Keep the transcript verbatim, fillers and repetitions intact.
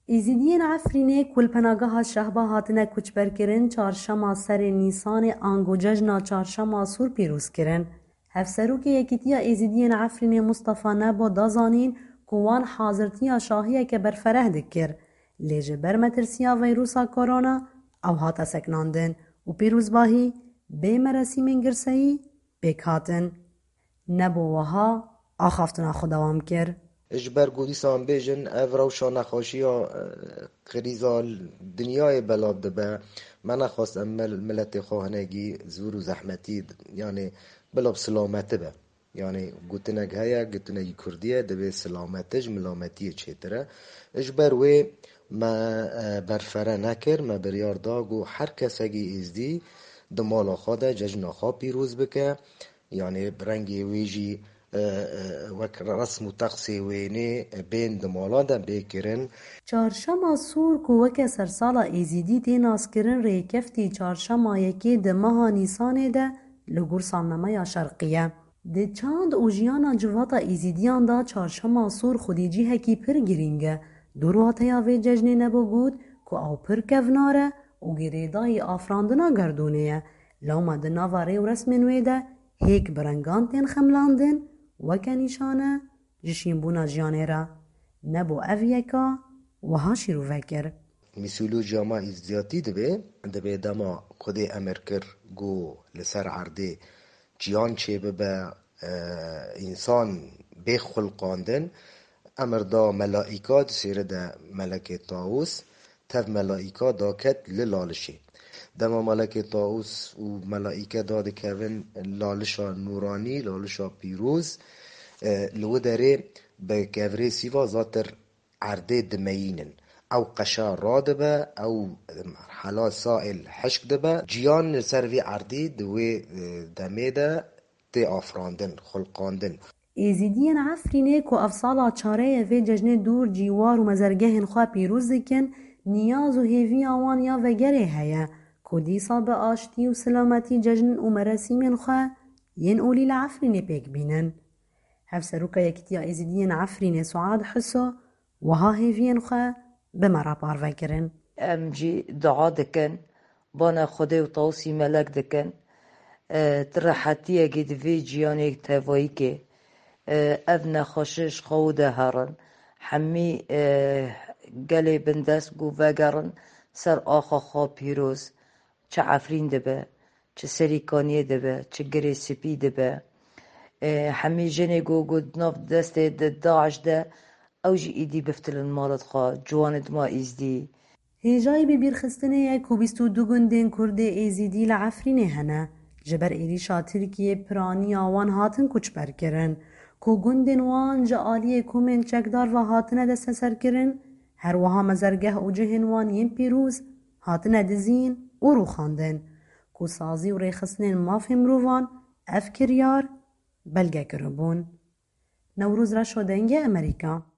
ایزیدین عفرینه کل پناگاه شهبا هاتنه کچبر کرن چارشما سر نیسان آنگو ججنا چارشما سور پیروز کرن. هفسروک یکیتیا ایزیدین عفرینه مصطفى نبو دازانین کوان حاضرتیا شاهیه که برفره دکر. لیجه برمترسیا ویروسا کرونا او هاتا سکناندن و پیروز باهی بی مرسی من گرسهی بکاتن. نبو وها آخافتنا خداوام کر. اجبر گودیسان بیجن افروشا نخوشی یا خریزا دنیای بلاد دبه من نخواست امل ملت خواهنگی زور و زحمتی یعنی بلا بسلامت به یعنی گوتنگ هیا گوتنگی کردیه دبه سلامتش ملامتیه چیتره اجبر وی ما برفره نکر ما بریار داگو هر کسگی ازدی دمالا خواده ججنا خواه پیروز بکه یعنی برنگی ویجی وک رسم و تقسی وینه بین دمالا دا بیکرن. چارشما سور کو وک سرسالا ایزیدی دی ناس کرن ریکفتی چارشما یکی دماها نیسانه ده لگور سالنامه شرقیه. ده چاند او جیانا جواتا ایزیدیان دا چارشما سور خودیجی هکی پر گرینگه. درواتیا وی ججنه نبو گود که او پر کوناره و گریدای آفراندنا گردونه لوما ده نواره و رسمنوه ده هیک برنگان تین خملاندن وکه نشانه جشین بونا جیانه را نبو اویکا و هاشی رو وکر. میسولو جاما ازدیاتی دبه دبه دما خود امر کر گو لسر عرده جیان چه ببه انسان بخلقاندن امر دا ملائکات سیره دا ملک طاووس تف ملائکا دا کت للالشه دما ملک طاووس و ملائکه داده کون لالشا نورانی لالشا پیروز لو داره به گوره سیوا زاتر عرده دمینن او قشا را دبه او حلا سائل حشک دبه جیان سروی عرده دوی دمه ده تی آفراندن خلقاندن. ایزیدین عفرینه که افصالا چاره وی ججنه دور جیوار و مزرگهن خواه پیروز دکن نیاز و هیوی آوان یا وگره هیا که دیسا به آشتی و سلامتی ججن و مرسیمن خواه ین اولی لعفرینه پیک بینن. هفسروکا یکتیا ایزیدین عفرینه سعاد حسو و ها هیوین خواه بمرا پارو کرن. ام جی دعا دکن بانا خدا و توصی ملک دکن ترحتیه گید وی جیانه تفایی که اف نخوشش خوده هرن همی گلی بندست گو وگرن سر آخا خواه پیروز چه عفرین دبه چه سریکانیه دبه چه گری سپی دبه همی جنه گو گود ناف دست داعش ده اوجی ایدی بفتلن مالت خواه جواند ما ایزدی هیجای ببیر خستنه یک و بیست و دو گندین کرده ایزیدی لعفرینه هنه جبر ایریشا ترکیه پرانی آوان هاتن کچ بر کرن کو گندین وان جا آلیه کومن چکدار و هاتنه دست سر کرن هر وها مزرگه و جهن وان یم پیروز هاتنه دزین و رو خاندن کو سازی و ریخستنین مافهم روان اف کریار بلگه کربون. نوروز را شدنگه امریکا